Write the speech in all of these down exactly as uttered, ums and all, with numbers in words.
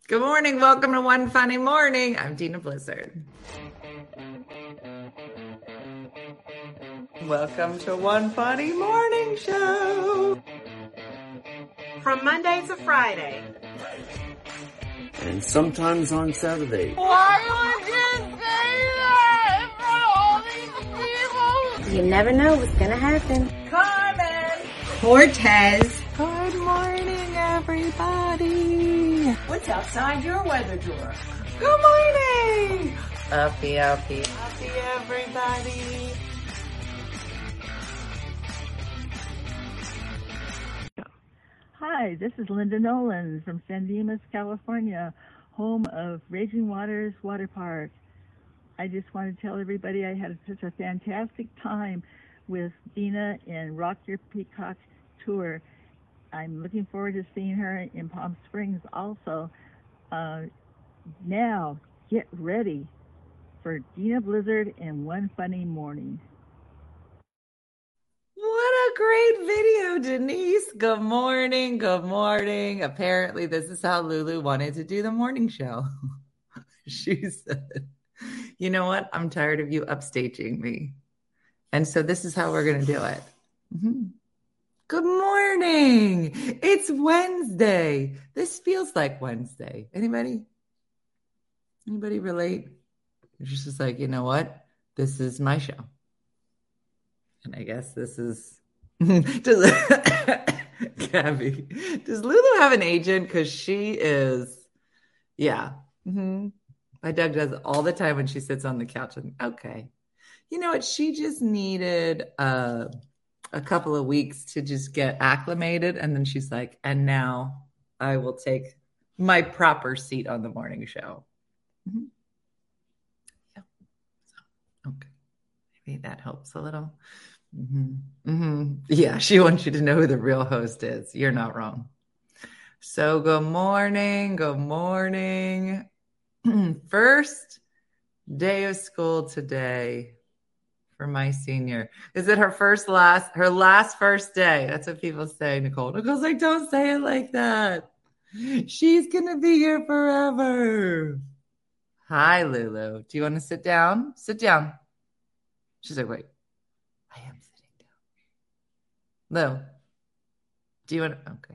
Good morning. Welcome to One Funny Morning. I'm Dina Blizzard. Welcome to One Funny Morning Show. From Monday to Friday. And sometimes on Saturday. Why would you say that in front of all these people? You never know what's gonna happen. Carmen. Cortez. Good morning, everybody. What's outside your weather drawer? Good morning. Uppy, uppy, uppy, everybody. Hi, this is Linda Nolan from San Dimas, California, home of Raging Waters Water Park. I just want to tell everybody I had such a fantastic time with Dina in Rock Your Peacock Tour. I'm looking forward to seeing her in Palm Springs also. Uh, now, get ready for Dina Blizzard and One Funny Morning. What a great video, Denise. Good morning. Good morning. Apparently, this is how Lulu wanted to do the morning show. She said, you know what? I'm tired of you upstaging me. And so this is how we're going to do it. Mm-hmm. Good morning. It's Wednesday. This feels like Wednesday. Anybody? Anybody relate? It's just like, you know what? This is my show. And I guess this is, does Gabby, does Lulu have an agent? Because she is, yeah. Mm-hmm. My dog does it all the time when she sits on the couch. And okay. You know what? She just needed uh, a couple of weeks to just get acclimated. And then she's like, and now I will take my proper seat on the morning show. Mm-hmm. Yeah. So, okay. Maybe that helps a little. Mm-hmm. Mm-hmm. Yeah, she wants you to know who the real host is. You're not wrong. So good morning. Good morning. First day of school today for my senior. Is it her first last, her last first day? That's what people say, Nicole. Nicole's like, don't say it like that. She's going to be here forever. Hi, Lulu. Do you want to sit down? Sit down. She's like, wait, I am sitting down. Lou, do you want to? Okay.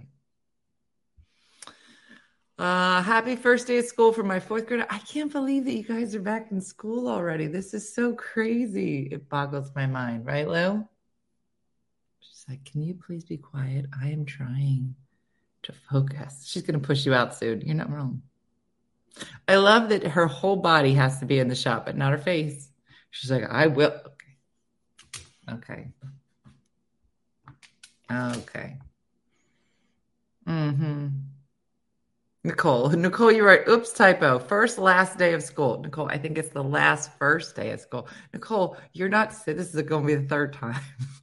Uh, happy first day of school for my fourth grader. I can't believe that you guys are back in school already. This is so crazy. It boggles my mind, right, Lou? She's like, can you please be quiet? I am trying to focus. She's going to push you out soon. You're not wrong. I love that her whole body has to be in the shot, but not her face. She's like, I will. Okay. Okay. Okay. Mm-hmm. Nicole. Nicole, you're right. Oops, typo. First, last day of school. Nicole, I think it's the last first day of school. Nicole, you're not, this is going to be the third time.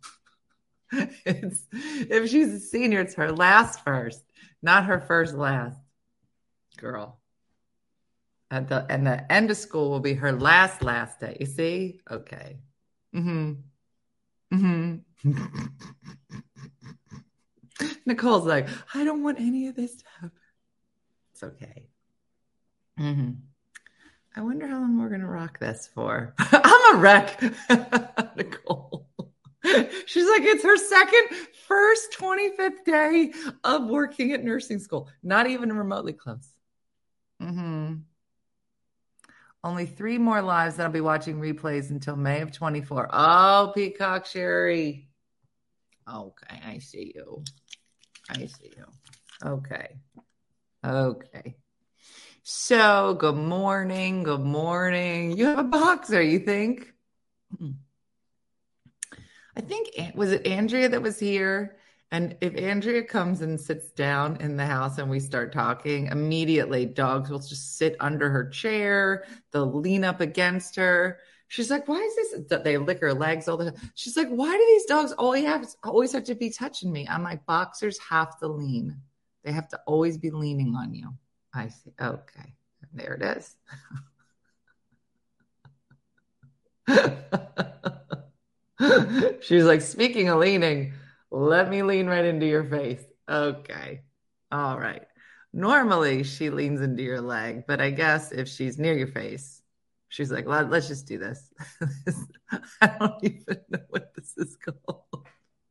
It's, if she's a senior, it's her last first, not her first last. Girl. At the, and the end of school will be her last, last day. You see? Okay. Mm-hmm. Mm-hmm. Nicole's like, I don't want any of this to happen. It's okay. Mm-hmm. I wonder how long we're going to rock this for. I'm a wreck, Nicole. She's like, it's her second, first twenty-fifth day of working at nursing school. Not even remotely close. Mm-hmm. Only three more lives that I'll be watching replays until May of twenty-four. Oh, Peacock Sherry. Okay, I see you. I see you. Okay. Okay. So, good morning. Good morning. You have a boxer, you think? I think, was it Andrea that was here? And if Andrea comes and sits down in the house and we start talking, immediately dogs will just sit under her chair. They'll lean up against her. She's like, why is this? They lick her legs all the time. She's like, why do these dogs always have, always have to be touching me? I'm like, boxers have to lean. They have to always be leaning on you. I see. Okay. There it is. She's like, speaking of leaning, let me lean right into your face. Okay. All right. Normally she leans into your leg, but I guess if she's near your face, she's like, Let, let's just do this. I don't even know what this is called.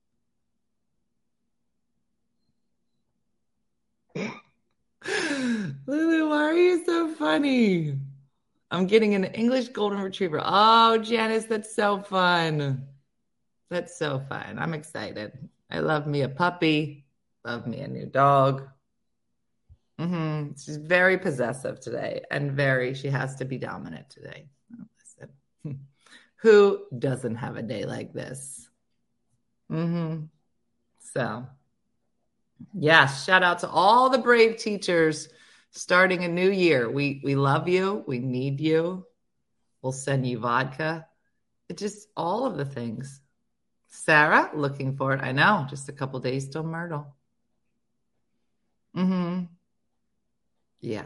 Lulu, why are you so funny? I'm getting an English golden retriever. Oh, Janice, that's so fun. That's so fun. I'm excited. I love me a puppy. Love me a new dog. Mm-hmm. She's very possessive today and very, she has to be dominant today. Oh, listen. Who doesn't have a day like this? Mm-hmm. So, yes, shout out to all the brave teachers starting a new year. We we love you. We need you. We'll send you vodka. It just all of the things. Sarah, looking forward. I know, just a couple days till Myrtle. Mm-hmm. Yeah.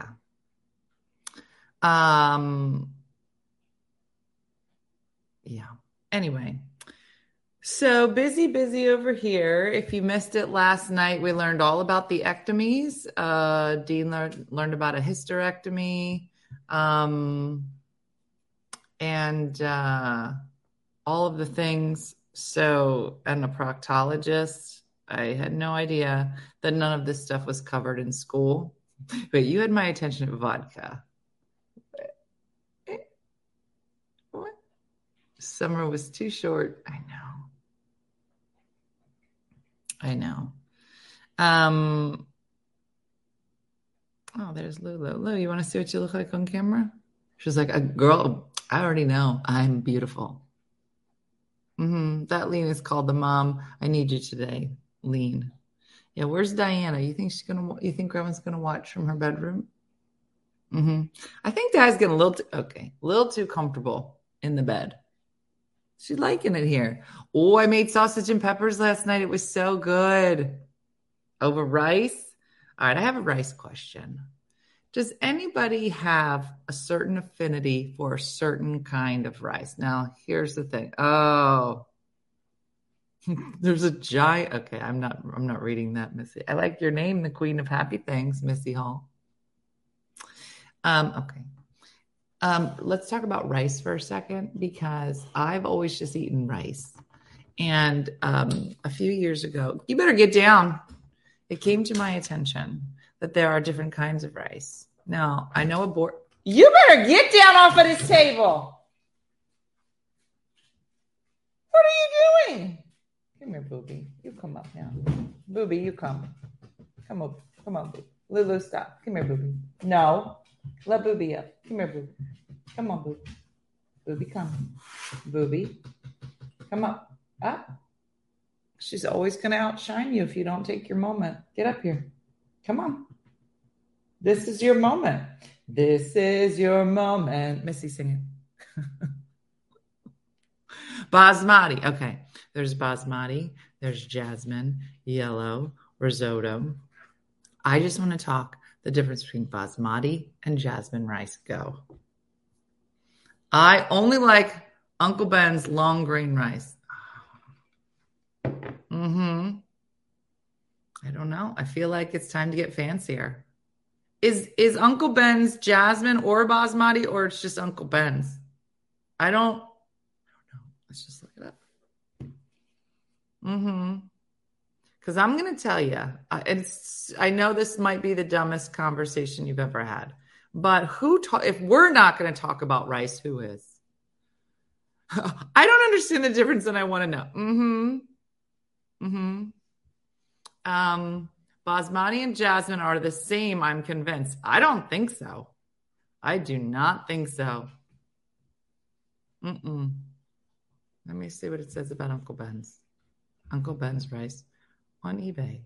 Um. Yeah. Anyway. So busy, busy over here. If you missed it last night, we learned all about the ectomies. Uh, Dean learned, learned about a hysterectomy um, and uh, all of the things. So, and a proctologist. I had no idea that none of this stuff was covered in school. But you had my attention at vodka. What? Summer was too short. I know. I know. Um, oh, there's Lulu. Lulu, you want to see what you look like on camera? She's like, a girl, I already know. I'm beautiful. Mm-hmm. That lean is called the mom. I need you today. Lean. Yeah, where's Diana? You think she's gonna? You think Grandma's gonna watch from her bedroom? Mm-hmm. I think Dad's getting a little too, okay, a little too comfortable in the bed. She's liking it here. Oh, I made sausage and peppers last night. It was so good. Over rice. All right, I have a rice question. Does anybody have a certain affinity for a certain kind of rice? Now, here's the thing. Oh, there's a giant. Okay, I'm not. I'm not reading that, Missy. I like your name, the Queen of Happy Things, Missy Hall. Um. Okay. Um. Let's talk about rice for a second because I've always just eaten rice, and um, a few years ago, you better get down. It came to my attention that there are different kinds of rice. Now, I know a board. You better get down off of this table. What are you doing? Come here, Booby. You come up now. Booby, you come. Come up. Come on, Booby. Lulu, stop. Come here, Booby. No. Let Booby up. Come here, Booby. Come on, Booby. Booby, come. Booby. Come up. Up. She's always going to outshine you if you don't take your moment. Get up here. Come on. This is your moment. This is your moment. Missy, sing it. Basmati. Okay. There's basmati. There's jasmine, yellow, risotto. I just want to talk the difference between basmati and jasmine rice. Go. I only like Uncle Ben's long grain rice. Mm-hmm. I don't know. I feel like it's time to get fancier. Is is Uncle Ben's jasmine or basmati, or it's just Uncle Ben's? I don't, I don't know. Let's just look it up. Mm-hmm. Because I'm going to tell you, uh, it's, I know this might be the dumbest conversation you've ever had, but who ta- if we're not going to talk about rice, who is? I don't understand the difference, and I want to know. Mm-hmm. Mm-hmm. Um, basmati and jasmine are the same, I'm convinced. I don't think so. I do not think so. Mm-mm. Let me see what it says about Uncle Ben's. Uncle Ben's rice on eBay.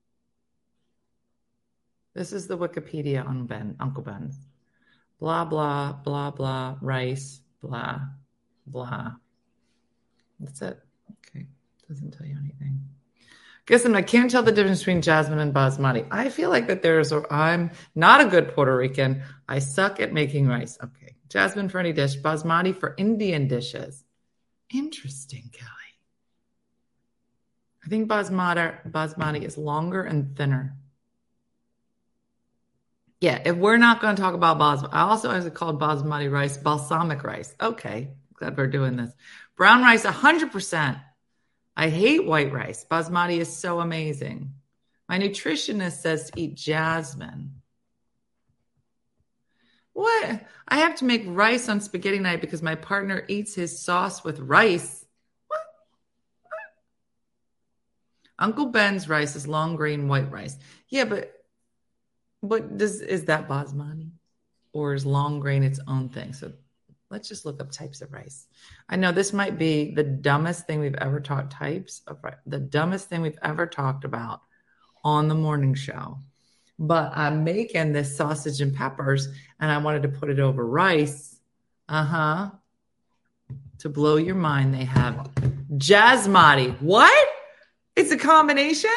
This is the Wikipedia on Ben, Uncle Ben's. Blah, blah, blah, blah, rice, blah, blah. That's it. Okay. Doesn't tell you anything. Guess I'm, I can't tell the difference between jasmine and basmati. I feel like that there's, a, I'm not a good Puerto Rican. I suck at making rice. Okay. Jasmine for any dish, basmati for Indian dishes. Interesting, Kelly. I think basmati, basmati is longer and thinner. Yeah, if we're not going to talk about basmati, I also always called basmati rice balsamic rice. Okay, glad we're doing this. Brown rice, one hundred percent. I hate white rice. Basmati is so amazing. My nutritionist says to eat jasmine. What? I have to make rice on spaghetti night because my partner eats his sauce with rice. What? What? Uncle Ben's rice is long grain white rice. Yeah, but but does is that basmati? Or is long grain its own thing? So let's just look up types of rice. I know this might be the dumbest thing we've ever taught types of rice. The dumbest thing we've ever talked about on the morning show. But I'm making this sausage and peppers, and I wanted to put it over rice. Uh-huh. To blow your mind, they have jasmati. What? It's a combination?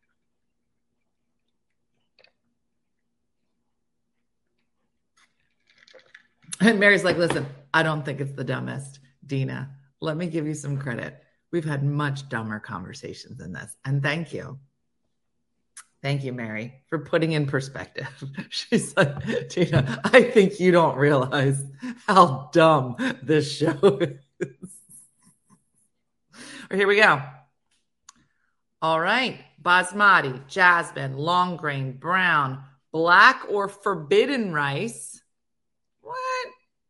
And Mary's like, listen, I don't think it's the dumbest. Dina, let me give you some credit. We've had much dumber conversations than this. And thank you. Thank you, Mary, for putting in perspective. She's like, Tina, I think you don't realize how dumb this show is. Or here we go. All right. Basmati, jasmine, long grain, brown, black or forbidden rice. What?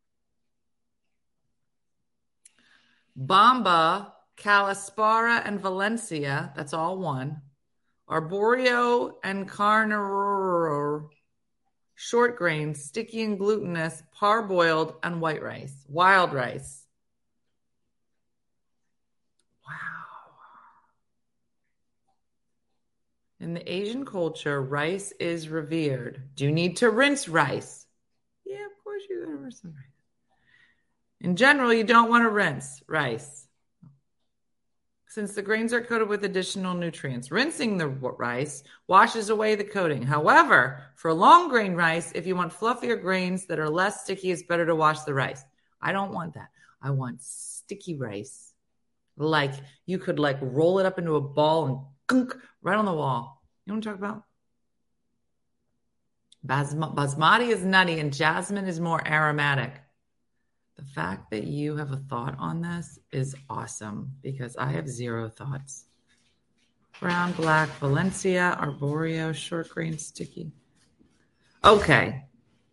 Bamba, Calaspara, and Valencia. That's all one. Arborio and Carnaroro, short grain, sticky and glutinous, parboiled, and white rice. Wild rice. Wow. In the Asian culture, rice is revered. Do you need to rinse rice? Yeah, of course you gotta rinse some rice. In general, you don't want to rinse rice, since the grains are coated with additional nutrients. Rinsing the rice washes away the coating. However, for long grain rice, if you want fluffier grains that are less sticky, it's better to wash the rice. I don't want that. I want sticky rice. Like you could like roll it up into a ball and gunk right on the wall. You know what I'm talking about? Basma- Basmati is nutty and jasmine is more aromatic. The fact that you have a thought on this is awesome because I have zero thoughts. Brown, black, Valencia, Arborio, short grain, sticky. Okay.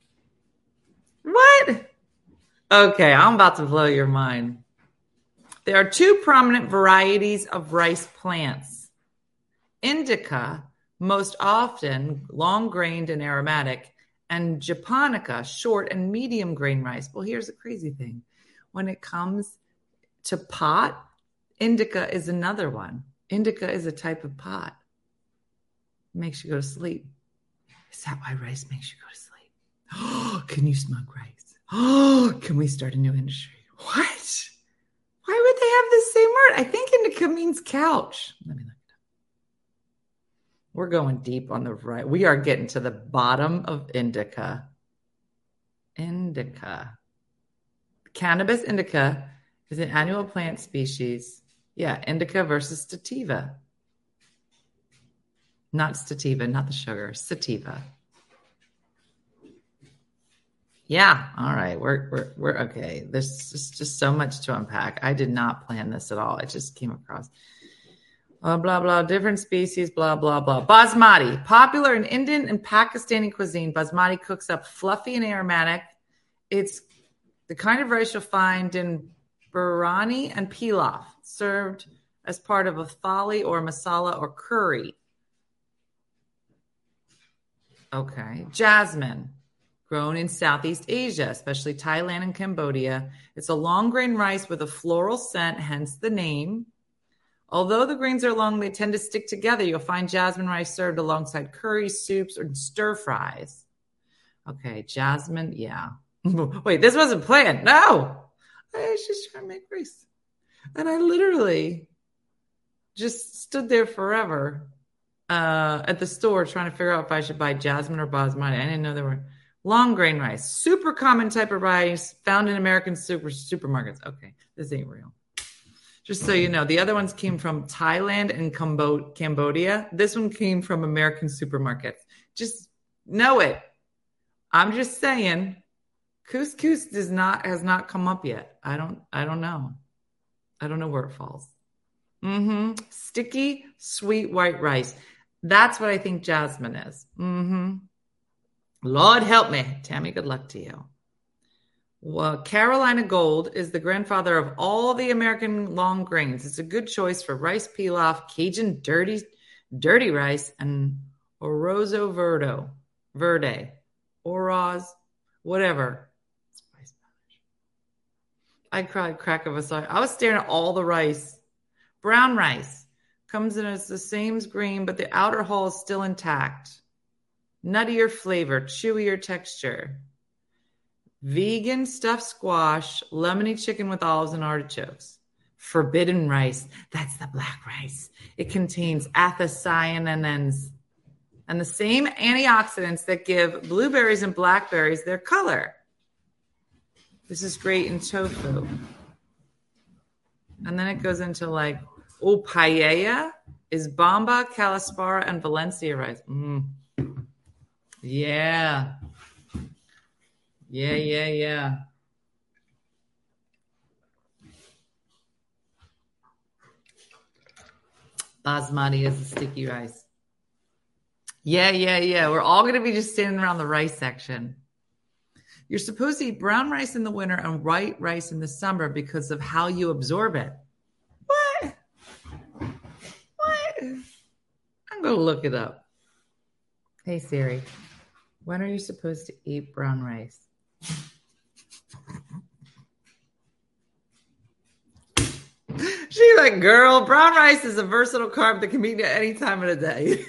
What? Okay, I'm about to blow your mind. There are two prominent varieties of rice plants. Indica, most often long-grained and aromatic, and japonica, short and medium grain rice. Well, here's the crazy thing. When it comes to pot, indica is another one. Indica is a type of pot. It makes you go to sleep. Is that why rice makes you go to sleep? Oh, can you smoke rice? Oh, can we start a new industry? What? Why would they have the same word? I think indica means couch. Let me look. We're going deep on the right. We are getting to the bottom of indica. Indica. Cannabis indica is an annual plant species. Yeah, indica versus sativa. Not sativa, not the sugar. Sativa. Yeah, all right. We're we're we're okay. There's just, just so much to unpack. I did not plan this at all. It just came across. Uh, blah, blah, different species, blah, blah, blah. Basmati, popular in Indian and Pakistani cuisine. Basmati cooks up fluffy and aromatic. It's the kind of rice you'll find in biryani and pilaf, served as part of a thali or masala or curry. Okay. Jasmine, grown in Southeast Asia, especially Thailand and Cambodia. It's a long grain rice with a floral scent, hence the name. Although the grains are long, they tend to stick together. You'll find jasmine rice served alongside curries, soups, or stir fries. Okay, jasmine, yeah. Wait, this wasn't planned. No. I was just trying to make rice. And I literally just stood there forever uh, at the store trying to figure out if I should buy jasmine or basmati. I didn't know there were long grain rice. Super common type of rice found in American super supermarkets. Okay, this ain't real. Just so you know, the other ones came from Thailand and Cambo- Cambodia. This one came from American supermarkets. Just know it. I'm just saying, couscous does not has not come up yet. I don't I don't know. I don't know where it falls. Mm-hmm. Sticky, sweet white rice. That's what I think jasmine is. Mm-hmm. Lord help me. Tammy, good luck to you. Well, Carolina Gold is the grandfather of all the American long grains. It's a good choice for rice pilaf, Cajun dirty, dirty rice, and Orozo Verde, Verde, Oroz, whatever. I cried crack of a sigh. I was staring at all the rice. Brown rice comes in as the same green, but the outer hull is still intact. Nuttier flavor, chewier texture. Vegan stuffed squash, lemony chicken with olives and artichokes. Forbidden rice, that's the black rice. It contains anthocyanins and the same antioxidants that give blueberries and blackberries their color. This is great in tofu. And then it goes into like, oh, paella is bamba, calaspara, and Valencia rice. Mm. Yeah. Yeah, yeah, yeah. Basmati is a sticky rice. Yeah, yeah, yeah. We're all going to be just standing around the rice section. You're supposed to eat brown rice in the winter and white rice in the summer because of how you absorb it. What? What? I'm going to look it up. Hey, Siri, when are you supposed to eat brown rice? She's like, girl, brown rice is a versatile carb that can be eaten at any time of the day.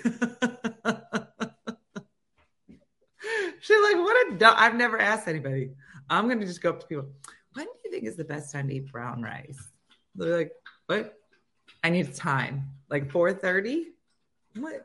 She's like, what a dumb. I've never asked anybody. I'm going to just go up to people. When do you think is the best time to eat brown rice? They're like, what? I need time. Like four thirty? What?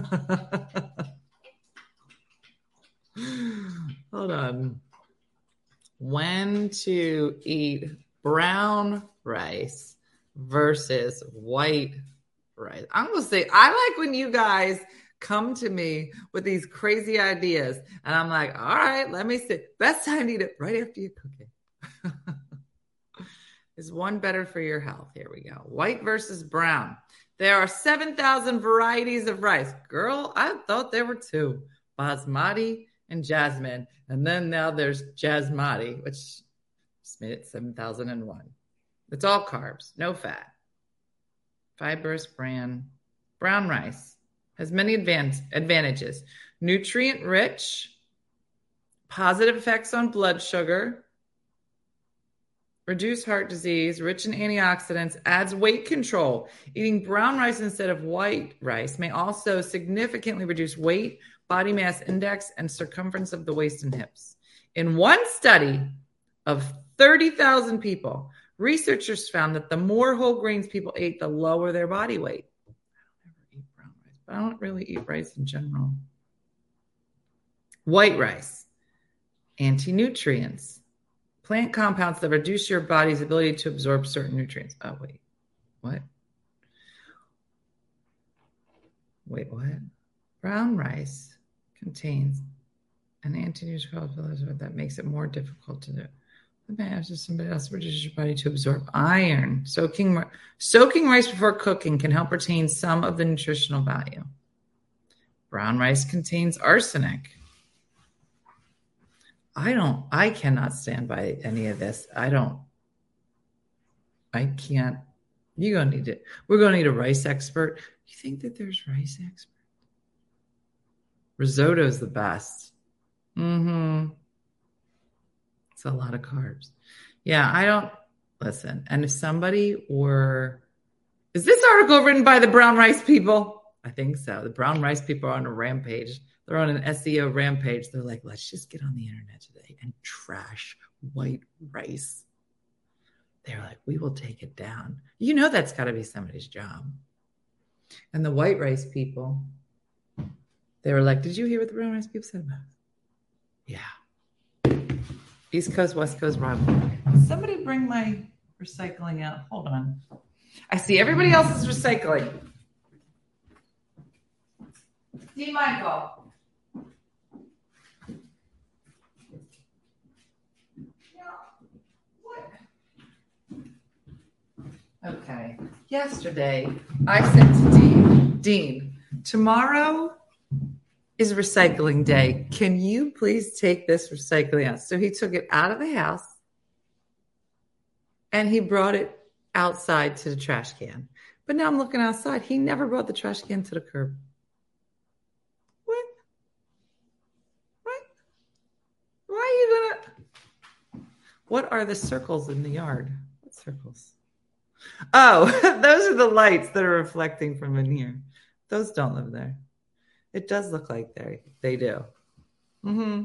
Hold on. When to eat brown rice versus white rice. I'm going to say, I like when you guys come to me with these crazy ideas. And I'm like, all right, let me see. Best time to eat it right after you cook it. Is one better for your health? Here we go. White versus brown. There are seven thousand varieties of rice. Girl, I thought there were two. Basmati and jasmine. And then now there's jasmati, which just made it seven thousand one. It's all carbs, no fat. Fibrous bran. Brown rice has many advan- advantages. Nutrient rich, positive effects on blood sugar, reduce heart disease, rich in antioxidants, adds weight control. Eating brown rice instead of white rice may also significantly reduce weight, body mass index, and circumference of the waist and hips. In one study of thirty thousand people, researchers found that the more whole grains people ate, the lower their body weight. I don't really eat rice in general. White rice, anti-nutrients, plant compounds that reduce your body's ability to absorb certain nutrients. Oh, wait, what? Wait, what? Brown rice contains an anti-nutrient that makes it more difficult to do. Imagine somebody else reduces your body to absorb iron. Soaking, soaking rice before cooking can help retain some of the nutritional value. Brown rice contains arsenic. I don't, I cannot stand by any of this. I don't, I can't. You're going to need it. We're going to need a rice expert. You think that there's rice experts? Risotto is the best. Mm-hmm. It's a lot of carbs. Yeah, I don't listen. And if somebody were, is this article written by the brown rice people? I think so. The brown rice people are on a rampage. They're on an S E O rampage. They're like, let's just get on the internet today and trash white rice. They're like, we will take it down. You know, that's got to be somebody's job. And the white rice people, they were like, did you hear what the brown rice people said about it? Yeah. East Coast, West Coast rivalry. Somebody bring my recycling out. Hold on. I see everybody else is recycling. See, Michael. Okay. Yesterday, I said to Dean, Dean, tomorrow is recycling day. Can you please take this recycling out? So he took it out of the house and he brought it outside to the trash can. But now I'm looking outside. He never brought the trash can to the curb. What? What? Why are you gonna? What are the circles in the yard? What circles? Oh, those are the lights that are reflecting from in here. Those don't live there. It does look like they they do. Mm-hmm.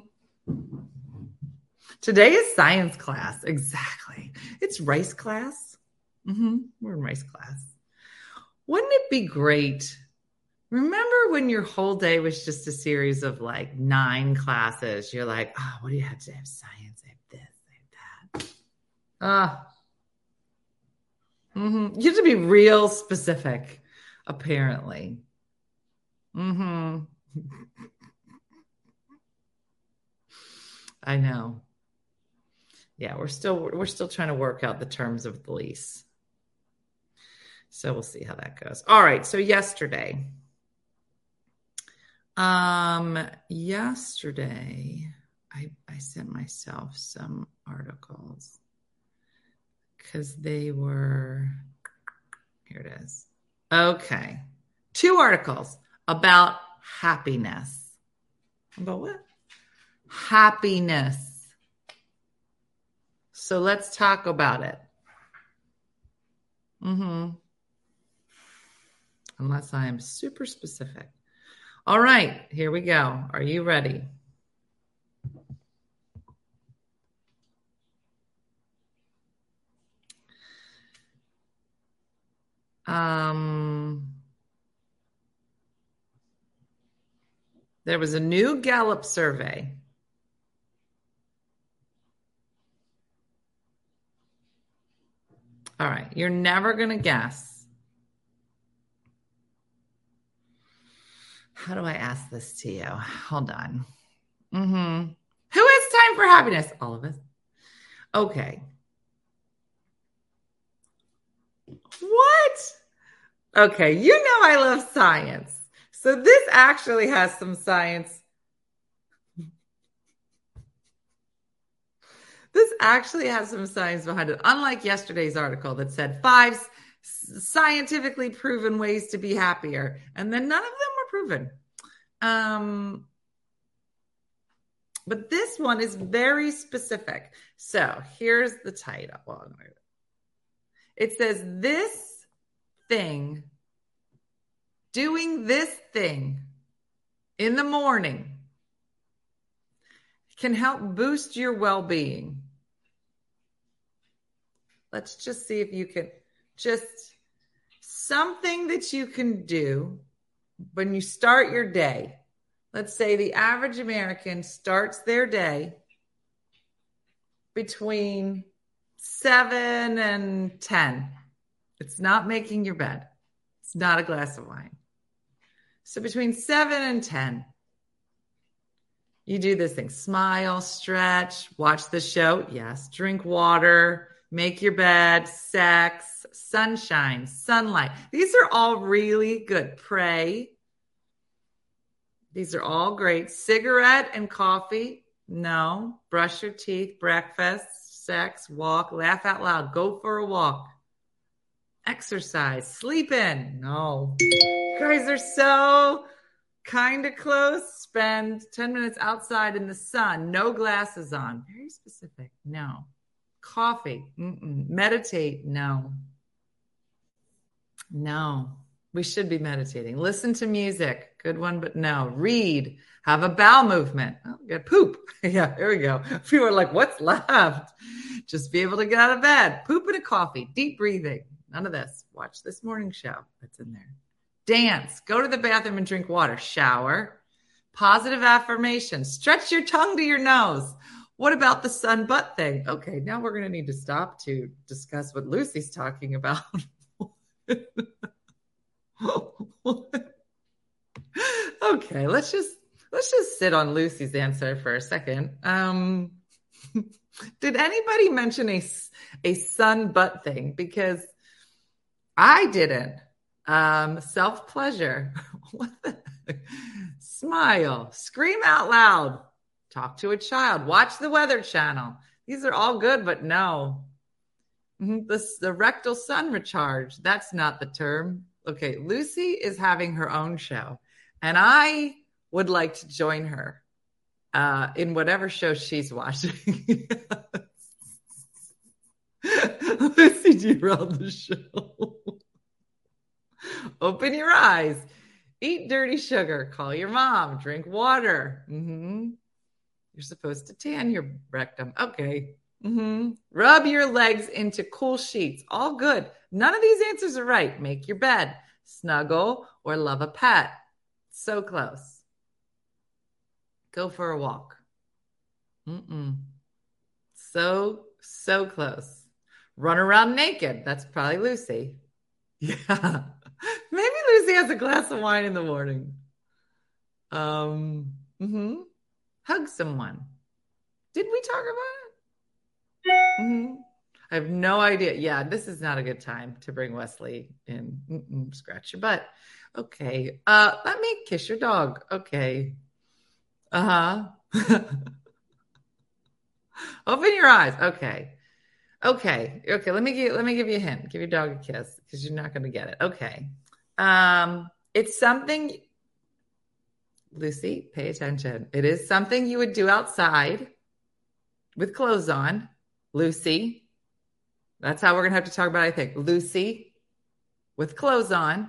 Today is science class. Exactly. It's rice class. Mm-hmm. We're in rice class. Wouldn't it be great? Remember when your whole day was just a series of like nine classes? You're like, oh, what do you have today? I have science. I have this. I have that. Ah. Mm-hmm. You have to be real specific, apparently. Mm-hmm. I know. Yeah, we're still we're still trying to work out the terms of the lease. So we'll see how that goes. All right, so yesterday. Um, yesterday I I sent myself some articles because they were, here it is. Okay. Two articles about happiness. About what? Happiness. So let's talk about it. Mm-hmm. Unless I am super specific. All right, here we go. Are you ready? Um, there was a new Gallup survey. All right, you're never going to guess. How do I ask this to you? Hold on. Mm-hmm. Who has time for happiness? All of us. Okay. What? Okay, you know I love science. So this actually has some science. This actually has some science behind it. Unlike yesterday's article that said five scientifically proven ways to be happier. And then none of them were proven. Um, but this one is very specific. So here's the title. Well, it says this thing, doing this thing in the morning can help boost your well-being. Let's just see if you can, just something that you can do when you start your day. Let's say the average American starts their day between seven and ten. It's not making your bed. It's not a glass of wine. So between seven and ten, you do this thing. Smile, stretch, watch the show. Yes. Drink water, make your bed, sex, sunshine, sunlight. These are all really good. Pray. These are all great. Cigarette and coffee. No. Brush your teeth, breakfast, sex, walk, laugh out loud, go for a walk. Exercise, sleep in. No. You guys are so kind of close. Spend ten minutes outside in the sun. No glasses on. Very specific. No. Coffee. Mm-mm. Meditate. No. No. We should be meditating. Listen to music. Good one, but no. Read. Have a bowel movement. Oh, good. Poop. Yeah, there we go. People are like, what's left? Just be able to get out of bed. Poop and a coffee. Deep breathing. None of this. Watch this morning show that's in there. Dance. Go to the bathroom and drink water. Shower. Positive affirmation. Stretch your tongue to your nose. What about the sun butt thing? Okay, now we're going to need to stop to discuss what Lucy's talking about. Okay, let's just let's just sit on Lucy's answer for a second. Um, did anybody mention a, a sun butt thing? Because I didn't. Um, self-pleasure. What the heck? Smile. Scream out loud. Talk to a child. Watch the Weather Channel. These are all good, but no. The, the rectal sun recharge. That's not the term. Okay, Lucy is having her own show, and I would like to join her uh, in whatever show she's watching. Lucy derailed the show. Open your eyes. Eat dirty sugar. Call your mom. Drink water. Mm-hmm. You're supposed to tan your rectum. Okay. Mm-hmm. Rub your legs into cool sheets. All good. None of these answers are right. Make your bed. Snuggle or love a pet. So close. Go for a walk. Mm-mm. So, so close. Run around naked. That's probably Lucy. Yeah. Maybe Lucy has a glass of wine in the morning. Um, mm-hmm. Hug someone. Did we talk about it? Mm-hmm. I have no idea. Yeah, this is not a good time to bring Wesley in. Mm-mm, scratch your butt. Okay. Uh, let me kiss your dog. Okay. Uh-huh. Open your eyes. Okay. Okay. Okay. Let me give, let me give you a hint. Give your dog a kiss because you're not going to get it. Okay. Um, it's something, Lucy, pay attention. It is something you would do outside with clothes on. Lucy. That's how we're going to have to talk about it, I think. Lucy with clothes on.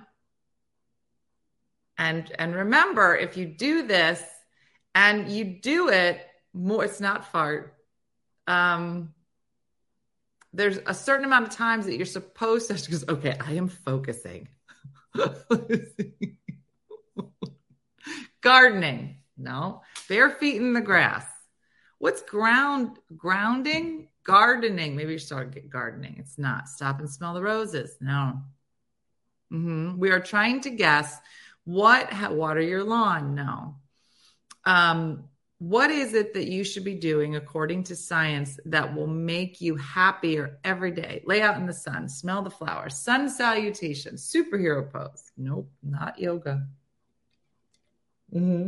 And, and remember, if you do this and you do it more, it's not fart. Um, there's a certain amount of times that you're supposed to just, okay, I am focusing. Gardening. No. Bare feet in the grass. What's ground grounding? Gardening. Maybe you start gardening. It's not. Stop and smell the roses. No. Mm-hmm. We are trying to guess what, how, water your lawn. No. Um, what is it that you should be doing according to science that will make you happier every day? Lay out in the sun, smell the flowers, sun salutation, superhero pose. Nope, not yoga. Mm-hmm.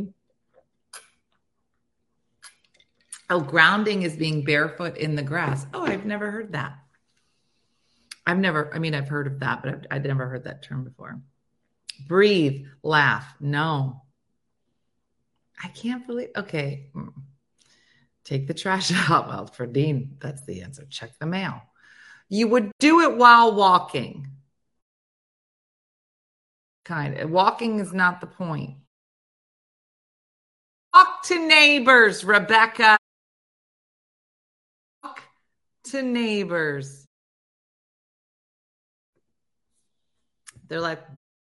Oh, grounding is being barefoot in the grass. Oh, I've never heard that. I've never, I mean, I've heard of that, but I've, I've never heard that term before. Breathe, laugh. No. I can't believe, okay. Take the trash out. Well, for Dean, that's the answer. Check the mail. You would do it while walking. Kind of. Walking is not the point. Talk to neighbors, Rebecca. Talk to neighbors. They're like,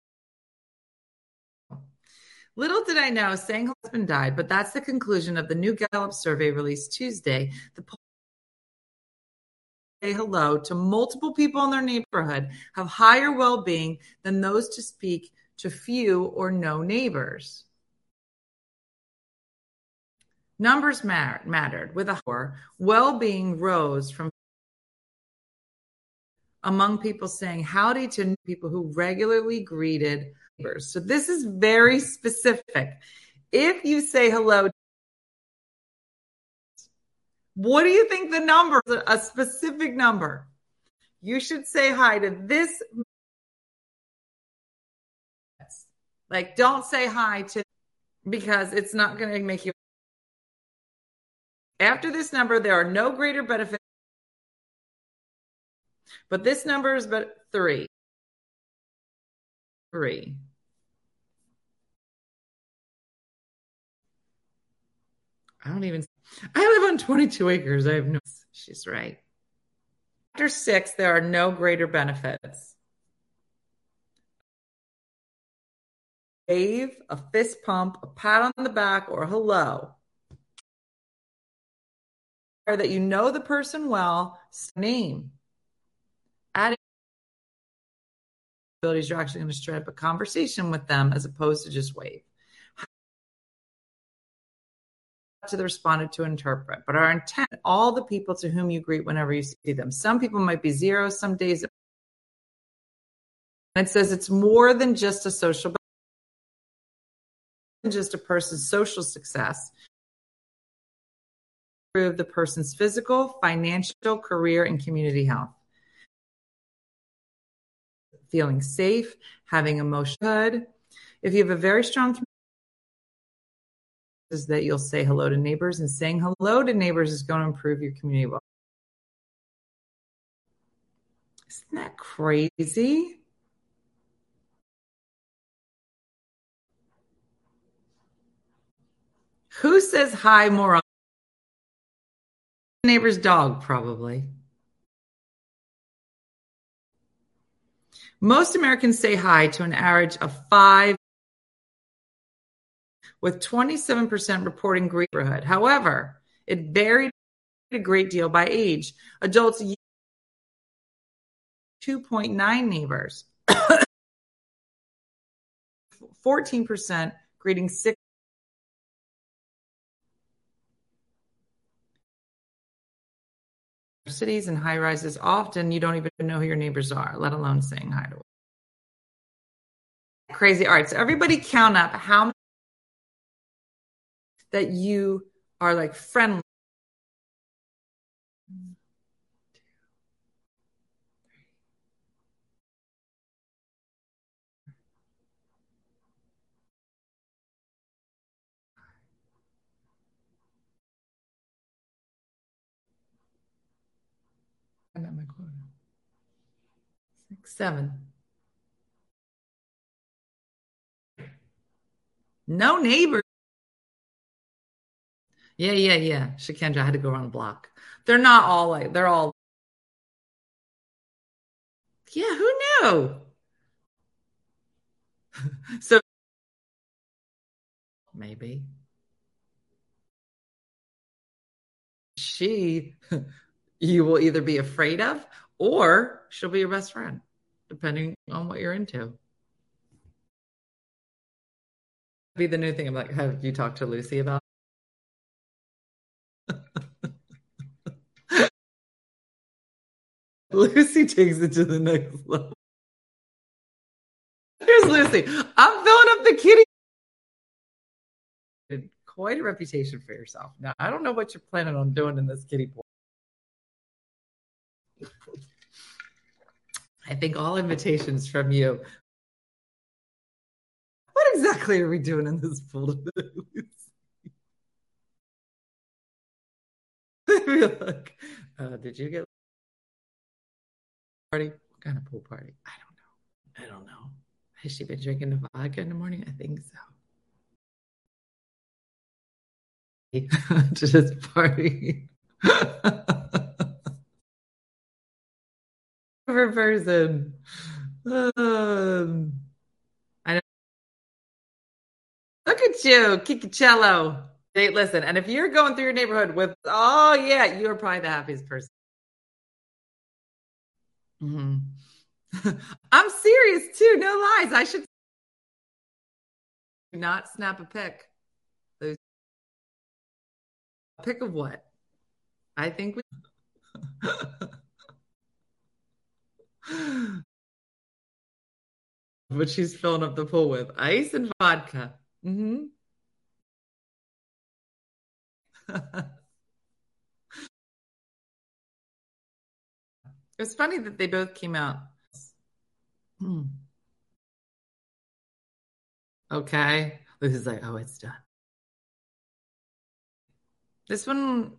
little did I know, saying her husband died, but that's the conclusion of the new Gallup survey released Tuesday. The poll say hello to multiple people in their neighborhood have higher well-being than those to speak to few or no neighbors. Numbers mattered. With a hour, well-being rose from among people saying howdy to people who regularly greeted neighbors. So this is very specific. If you say hello, what do you think the number is? A specific number. You should say hi to this. Like, don't say hi to, because it's not going to make you. After this number, there are no greater benefits. But this number is but three. Three. I don't even. I live on twenty-two acres. I have no. She's right. After six, there are no greater benefits. A wave, a fist pump, a pat on the back, or hello. Or that you know the person well, name. Adding abilities, you're actually going to strike up a conversation with them as opposed to just wave. To the respondent to interpret, but our intent, all the people to whom you greet whenever you see them. Some people might be zero, some days It says it's more than just a social, than just a person's social success. Improve the person's physical, financial, career, and community health. Feeling safe, having emotional. If you have a very strong community, is that you'll say hello to neighbors, and saying hello to neighbors is going to improve your community well. Isn't that crazy? Who says hi more often? Neighbor's dog, probably. Most Americans say hi to an average of five, with twenty-seven percent reporting great neighborhood. However, it varied a great deal by age. Adults two point nine neighbors, fourteen percent greeting six. Cities and high rises, often you don't even know who your neighbors are, let alone saying hi to them. Crazy. All right, so everybody count up how many that you are like friendly. I'm at my quota. Six, seven. No neighbors. Yeah, yeah, yeah. Shakendra, I had to go around the block. They're not all like, they're all. Yeah, who knew? So maybe she, you will either be afraid of, or she'll be your best friend, depending on what you're into. Be the new thing. I'm like, have you talked to Lucy about? Lucy takes it to the next level. Here's Lucy. I'm filling up the kitty. Quite a reputation for yourself. Now, I don't know what you're planning on doing in this kiddie pool. I think all invitations from you. What exactly are we doing in this pool today? Like, uh, did you get party? What kind of pool party? I don't know. I don't know. Has she been drinking the vodka in the morning? I think so. To this party. Favorite person. Um, I know. Look at you, Kikacello. Hey, listen, and if you're going through your neighborhood with, oh yeah, you're probably the happiest person. Mm-hmm. I'm serious too, no lies. I should not snap a pic. A pic of what? I think we. What she's filling up the pool with, ice and vodka. Mm-hmm. It's funny that they both came out. Hmm. Okay. Lucy's like, oh, it's done. This one,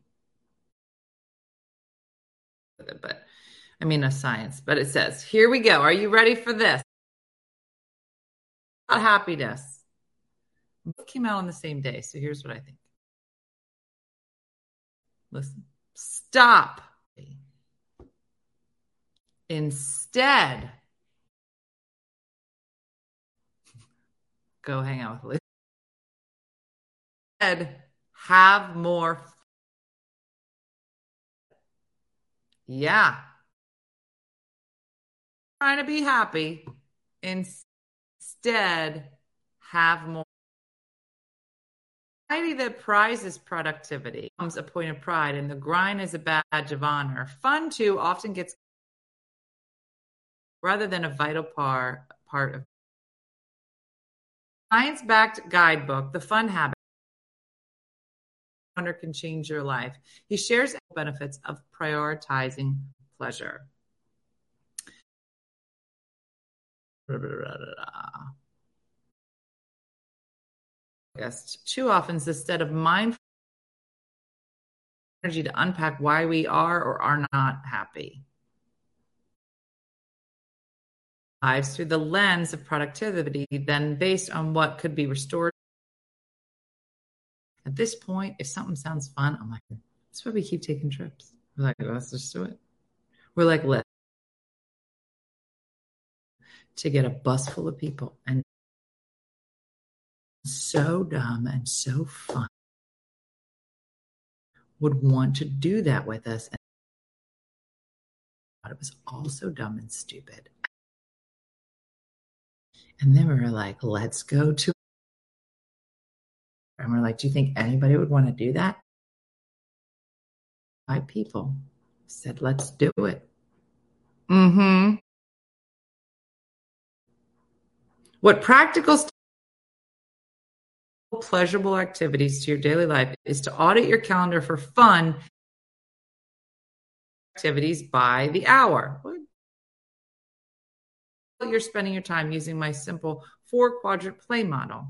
but I mean, a science, but it says, here we go. Are you ready for this? About happiness. Both came out on the same day. So here's what I think. Listen, stop. Instead, go hang out with Lucy. Instead, have more. Yeah. Trying to be happy. Instead, have more. Society that prizes productivity becomes a point of pride, and the grind is a badge of honor. Fun, too, often gets rather than a vital par, part of science-backed guidebook, The Fun Habit can change your life. He shares the benefits of prioritizing pleasure. Too often, instead of mindful energy to unpack why we are or are not happy. Lives through the lens of productivity, then based on what could be restored. At this point, if something sounds fun, I'm like, that's why we keep taking trips. We're like, let's just do it. We're like, let's to get a bus full of people and so dumb and so fun would want to do that with us. And it was all so dumb and stupid. And then we were like, let's go to. And we're like, do you think anybody would want to do that? Five people said, let's do it. Mm-hmm. What practical, pleasurable activities to your daily life is to audit your calendar for fun activities by the hour. What? You're spending your time using my simple four quadrant play model.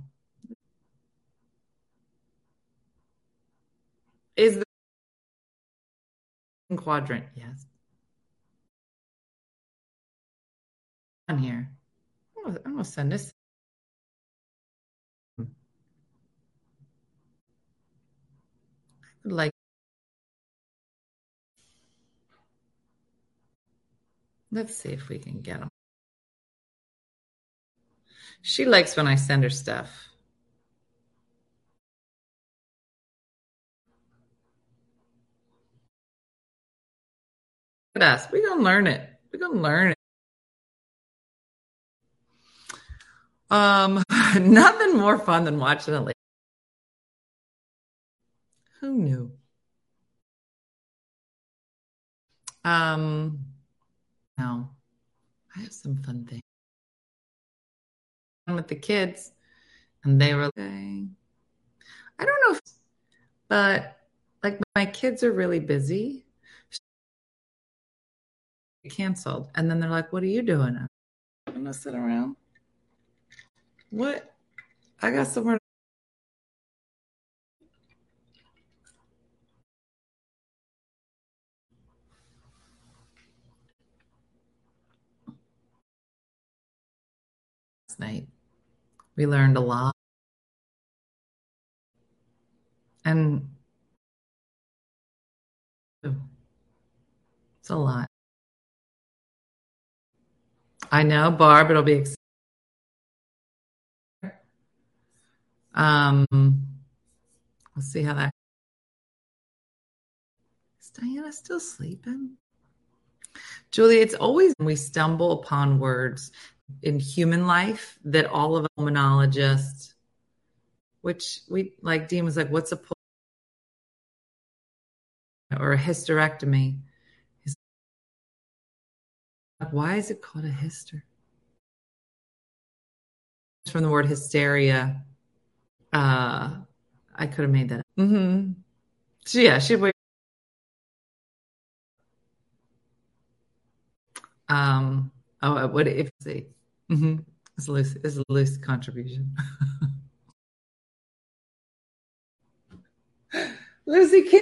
Is the quadrant? Yes. On here. I'm going to send this. I would like. Let's see if we can get them. She likes when I send her stuff. Look at us. We're going to learn it. We're going to learn it. Um, nothing more fun than watching it. Who knew? Um, no, I have some fun things with the kids, and they were saying, I don't know, if, but like my kids are really busy. Canceled, and then they're like, "What are you doing?" I'm gonna sit around. What? I got somewhere. Last night, we learned a lot, and it's a lot. I know, Barb. It'll be exciting. Um, we'll see how that. Is Diana still sleeping? Julie, it's always when we stumble upon words in human life that all of a pulmonologist, which we like, Dean was like, what's a pul- or a hysterectomy? He's like, why is it called a hyster? It's from the word hysteria. Uh, I could have made that up. Mm-hmm. So yeah, she'd wait. Um, oh, what if see? Mm-hmm. It's a loose, it's a loose contribution. Lucy, can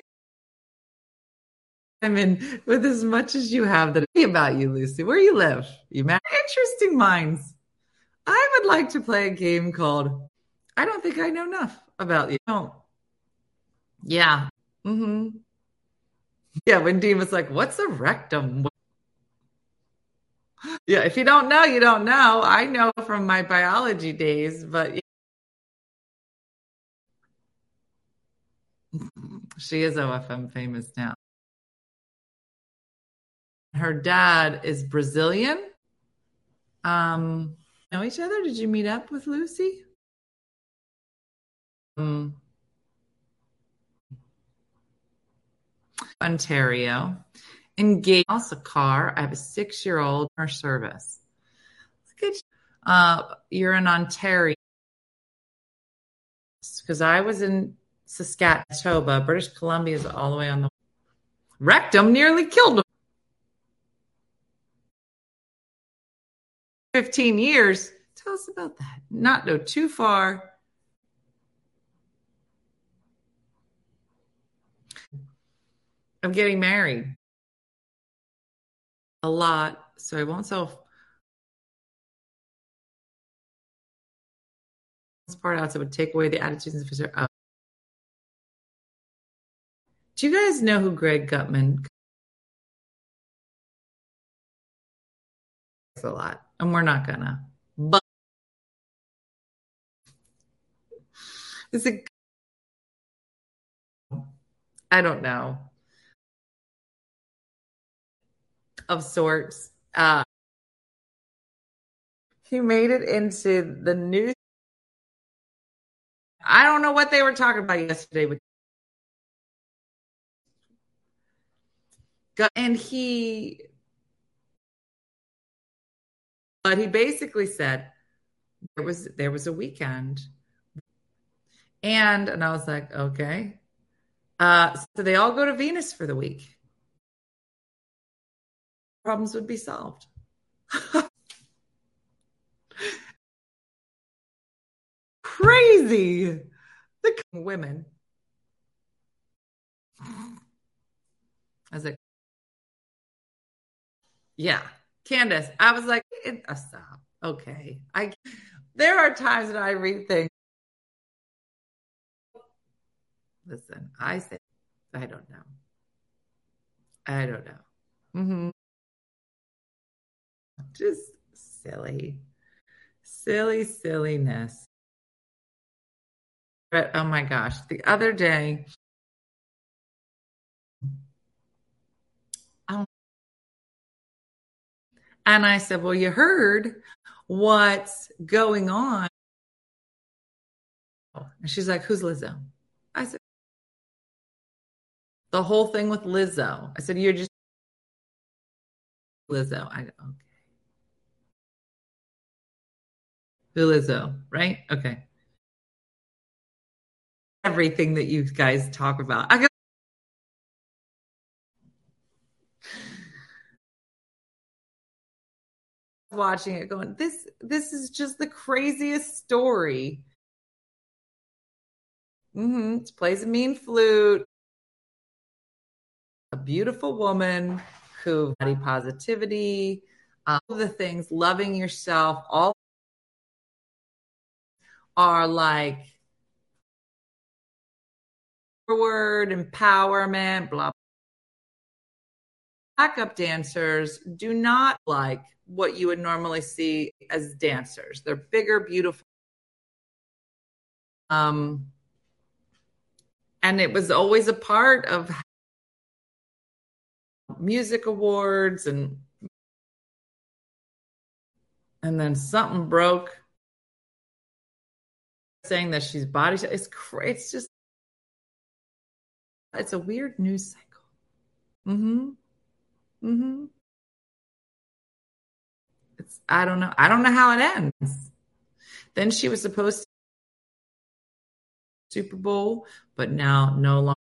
I mean, with as much as you have that about you, Lucy, where you live, you met interesting minds. I would like to play a game called I don't think I know enough about you. Don't. Yeah. Mm-hmm. Yeah, when Dean was like, what's a rectum? Yeah, if you don't know, you don't know. I know from my biology days, but she is O F M famous now. Her dad is Brazilian. Um, know each other? Did you meet up with Lucy? Um, Ontario. engaged. Also, a car. I have a six-year-old in our service. Good. Uh, you're in Ontario. Because I was in Saskatchewan. British Columbia is all the way on the rectum, nearly killed him. fifteen years. Tell us about that. Not go too far. I'm getting married a lot, so I won't sell this part out, so it would take away the attitudes and for oh. Do you guys know who Greg Gutman is? A lot, and we're not gonna. But is it? I don't know. Of sorts. Uh, he made it into the news. I don't know what they were talking about yesterday with. And he, but he basically said there was there was a weekend, and and I was like, okay. Uh, so they all go to Venus for the week. Problems would be solved. Crazy. The women. I was like, yeah, Candace. I was like, it, uh, stop. Okay. I. There are times that I read things. Listen, I say, I don't know. I don't know. Mm-hmm. Just silly, silly, silliness. But oh my gosh, the other day, um, and I said, well, you heard what's going on. And she's like, who's Lizzo? I said, the whole thing with Lizzo. I said, you're just Lizzo. I go, okay. Who Lizzo, right? Okay. Everything that you guys talk about. I go, watching it going, this this is just the craziest story. Mm-hmm. She plays a mean flute. A beautiful woman who body positivity, all of the things, loving yourself, all are like forward, empowerment, blah. Backup dancers do not like what you would normally see as dancers. They're bigger, beautiful. Um, and it was always a part of music awards, and and then something broke, saying that she's body. It's crazy. It's just, it's a weird news cycle. Mm-hmm. Mm-hmm. It's, I don't know. I don't know how it ends. Then she was supposed to Super Bowl, but now no longer.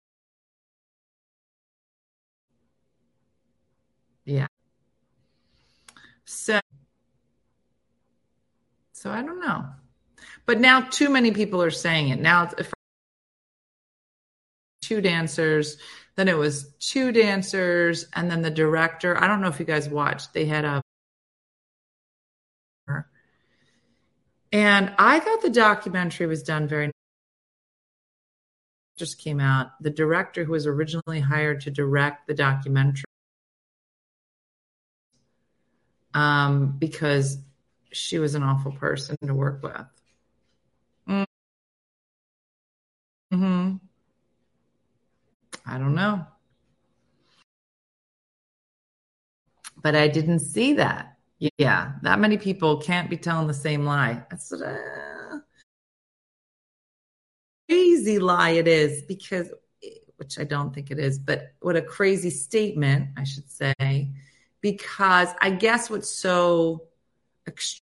Yeah. So, so I don't know. But now too many people are saying it. Now it's two dancers, then it was two dancers, and then the director. I don't know if you guys watched. They had a and I thought the documentary was done very just came out. The director who was originally hired to direct the documentary um, because she was an awful person to work with. Mm-hmm. I don't know. But I didn't see that. Yeah, that many people can't be telling the same lie. That's what a crazy lie it is, because which I don't think it is, but what a crazy statement, I should say, because I guess what's so extreme,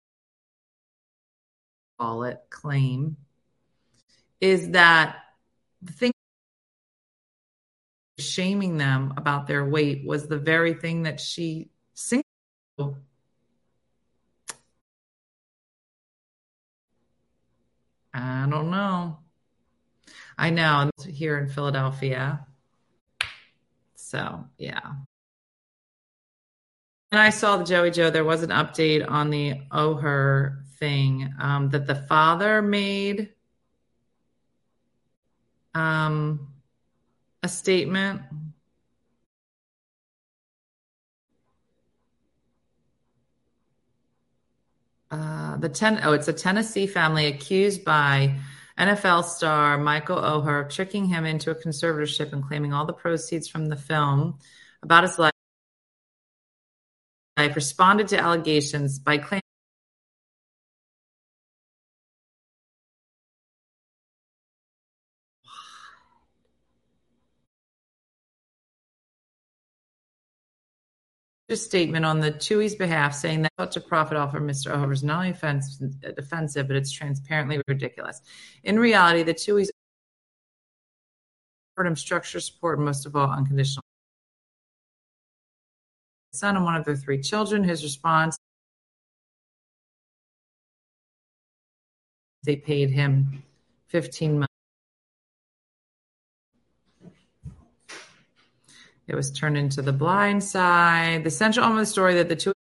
call it claim, is that the thing shaming them about their weight was the very thing that she singled. I don't know. I know, here in Philadelphia. So, yeah. And I saw the Joey Joe, there was an update on the Oher thing um, that the father made um, a statement. Uh, the ten, oh, it's a Tennessee family accused by N F L star Michael Oher of tricking him into a conservatorship and claiming all the proceeds from the film about his life. Responded to allegations by claiming a statement on the Tuohy's behalf saying that such a profit off of Mister Oher is not only offensive, offensive, but it's transparently ridiculous. In reality, the Tuohy's offered him structure, support, and most of all, unconditional son and one of their three children. His response, they paid him fifteen months. It was turned into The Blind Side. The central element of the story that the two,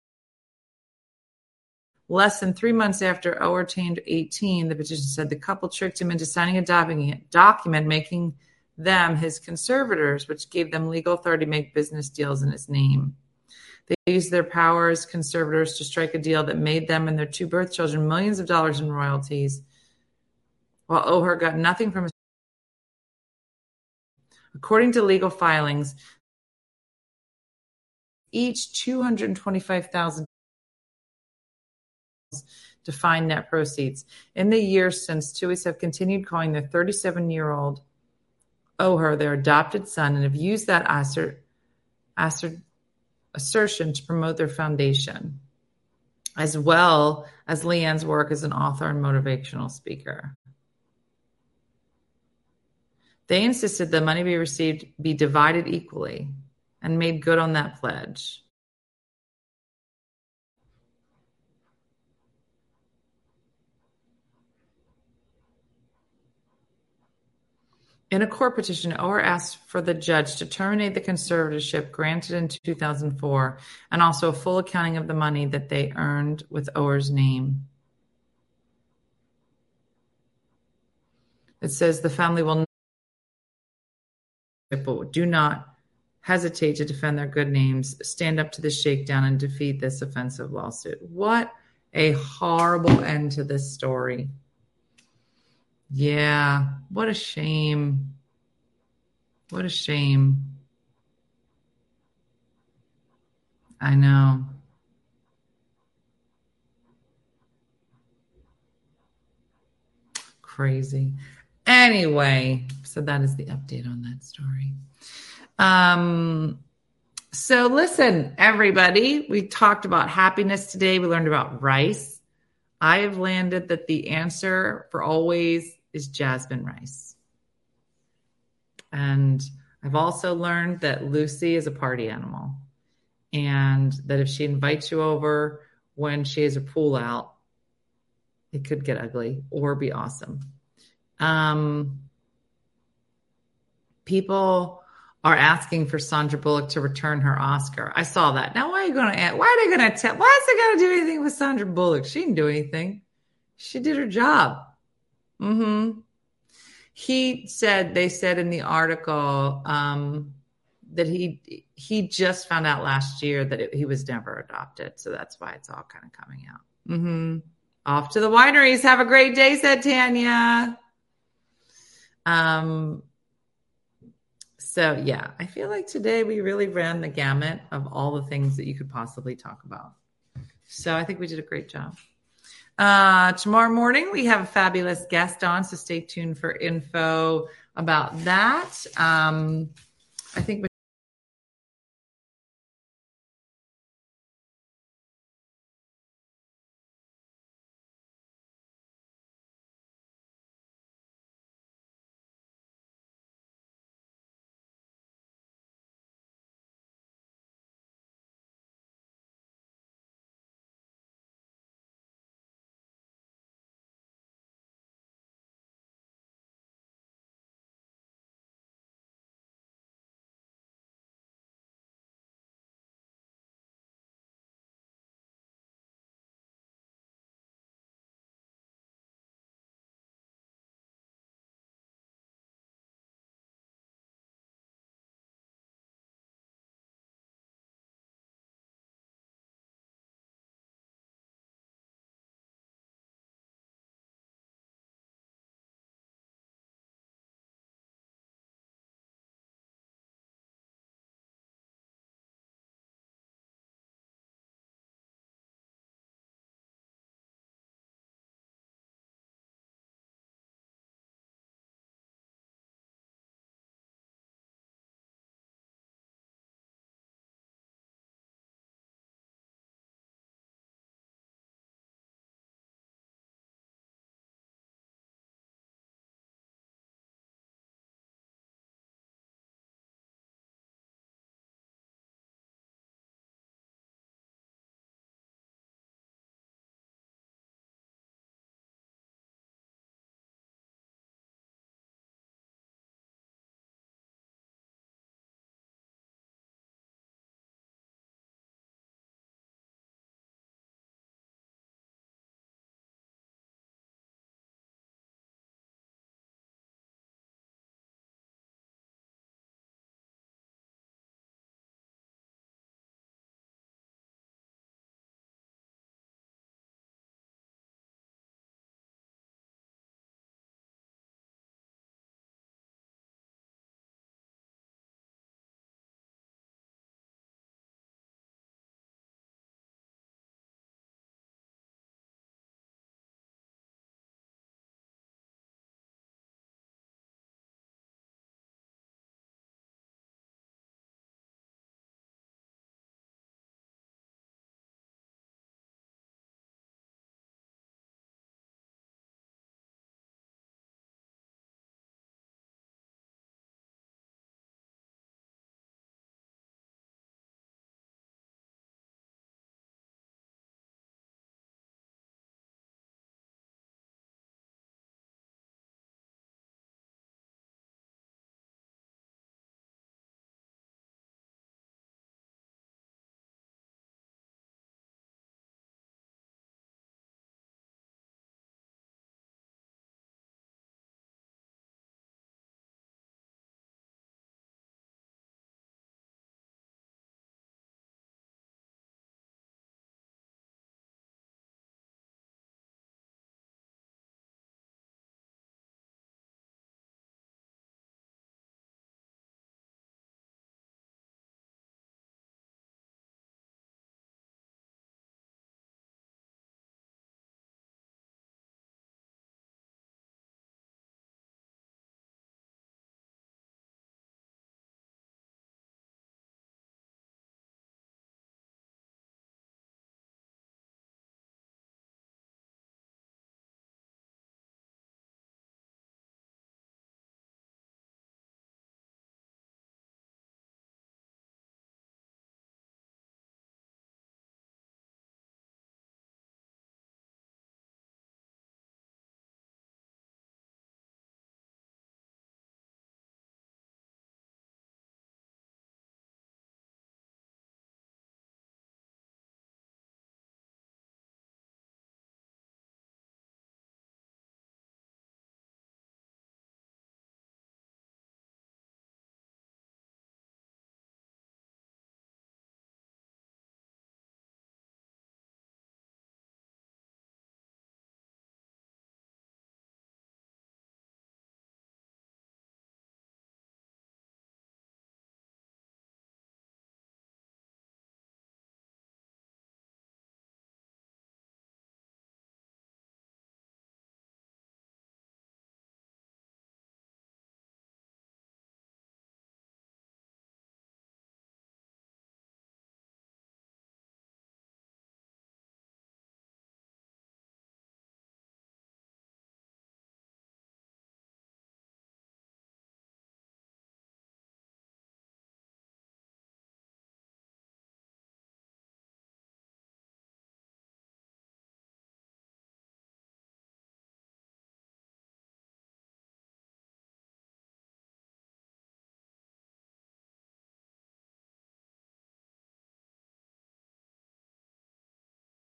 less than three months after Oher turned eighteen, the petition said the couple tricked him into signing a document making them his conservators, which gave them legal authority to make business deals in his name. They used their power as conservators to strike a deal that made them and their two birth children millions of dollars in royalties, while Oher got nothing from his. According to legal filings, each two hundred twenty-five thousand dollars defined net proceeds. In the years since, Tuohy's have continued calling their thirty-seven-year-old Oher their adopted son and have used that assert, assert, assertion to promote their foundation, as well as Leanne's work as an author and motivational speaker. They insisted the money be received be divided equally and made good on that pledge. In a court petition, Oher asked for the judge to terminate the conservatorship granted in two thousand four and also a full accounting of the money that they earned with Oher's name. It says the family will not, do not hesitate to defend their good names, stand up to the shakedown, and defeat this offensive lawsuit. What a horrible end to this story. Yeah, what a shame. What a shame. I know. Crazy. Anyway, so that is the update on that story. Um, so listen, everybody, we talked about happiness today. We learned about rice. I have landed that the answer for always is jasmine rice. And I've also learned that Lucy is a party animal and that if she invites you over when she has a pool out, it could get ugly or be awesome. Um, people are asking for Sandra Bullock to return her Oscar. I saw that. Now, why are you going to? Why are they going to tell? Why is it going to do anything with Sandra Bullock? She didn't do anything. She did her job. Mm-hmm. He said. They said in the article um, that he he just found out last year that it, he was never adopted. So that's why it's all kind of coming out. Mm-hmm. Off to the wineries. Have a great day, said Tanya. Um. So, yeah, I feel like today we really ran the gamut of all the things that you could possibly talk about. So I think we did a great job. Uh, tomorrow morning, we have a fabulous guest on, so stay tuned for info about that. Um, I think